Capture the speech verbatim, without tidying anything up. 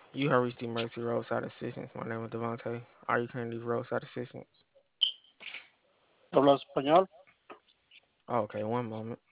You have reached the Mercy Roadside Assistance. My name is Devontae. Are you currently roadside assistance? ¿Habla español? Oh, okay, one moment.